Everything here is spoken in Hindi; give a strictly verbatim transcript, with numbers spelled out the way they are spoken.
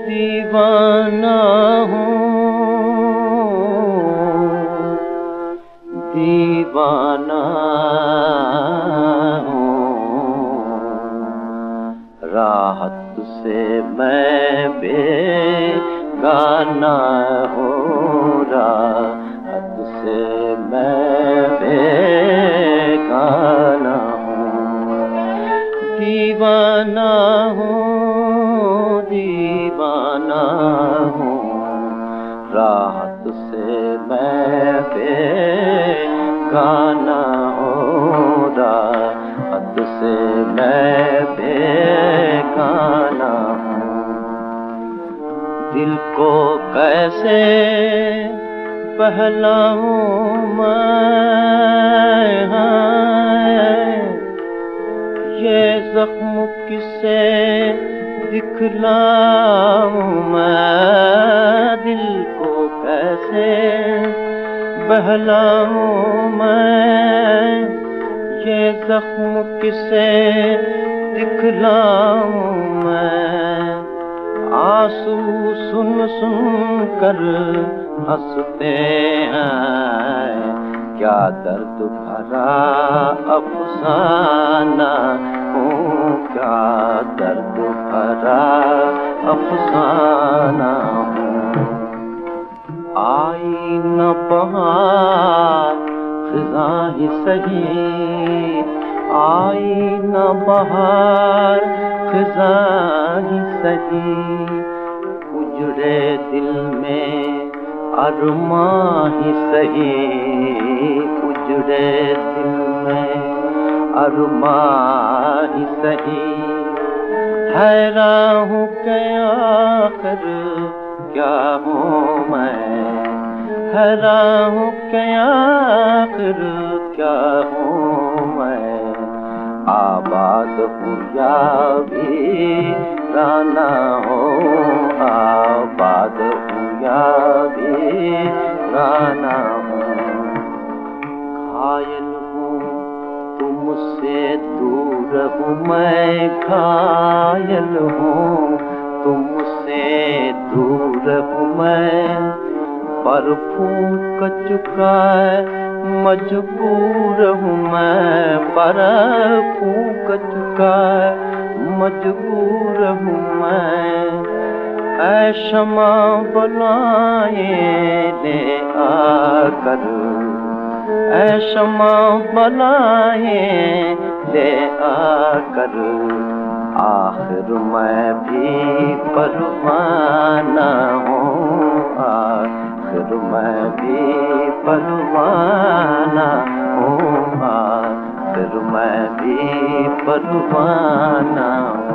दीवाना हूँ, दीवाना हूँ, राहत से मैं बेगाना हूँ, राहत से मैं बेगाना हूँ, दीवाना हूँ, दीवाना हूँ, राहत से मैं बेगाना हूँ, राहत से मैं बेगाना हूँ। दिल को कैसे बहलाऊं मैं, ये जख्म किसे दिखलाऊं मैं, दिल को कैसे बहलाऊं मैं, ये जख्म किसे दिखलाऊं मैं। आंसू सुन सुन कर हंसते हैं, क्या दर्द भरा अफसाना हूँ, क्या दर्द भरा अफसाना हूँ। आई न बहार ख़िज़ा ही सही, आई न बहार ख़िज़ा ही सही, उजड़े दिल में अरमां ही सही, उजड़े दिल में अरमां ही सही। हैरान हूँ कि आखिर क्या हूँ मैं, हैरान हूँ कि आखिर क्या हूँ मैं, आबाद हूँ या वीराना हूँ, आबाद हूँ या वीराना हूँ। घायल हूँ तुमसे दूर हूँ मैं, घायल हूँ तुमसे दूर हूँ मैं, पर फूंक चुका मजबूर हूँ मैं, पर फूंक चुका मजबूर हूँ मैं। ऐ शमा बुलाए ले आकर, ऐ शमा बुलाए ले आकर, आखिर मैं भी परवाना हूँ, आखिर मैं भी परवाना हूँ, आखिर मैं भी परवाना हूँ।